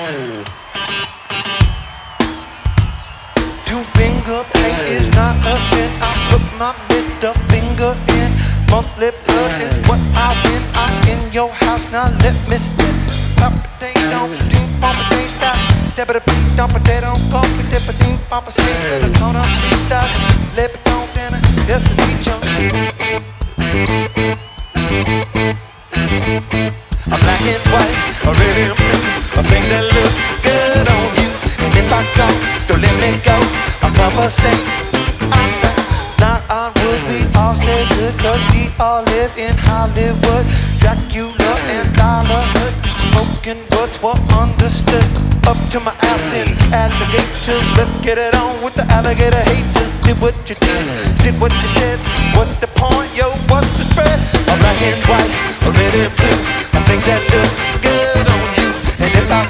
Two-finger paint is not a sin. I put my middle finger in. Monthly blood is what I win. I'm in your house now. Let me spin. Pop a ding, don't ding, pop a ding, stop. Step at a beat, dump a dead on coffee, dip a ding, pop a stick, let a corner freestyle. Let it go down and just a beat jump. A black and white, a red and blue, a things that look good on you. And if I stop, don't let me go. A cover stay. Now I would be all stay good, cause we all live in Hollywood. Dracula and Dollar Hood, spoken words were understood. Up to my ass in alligators. Let's get it on with the alligator haters. Did what you did what you said. What's the point, yo? What's the spread? A black and white, a red and blue, a things that look good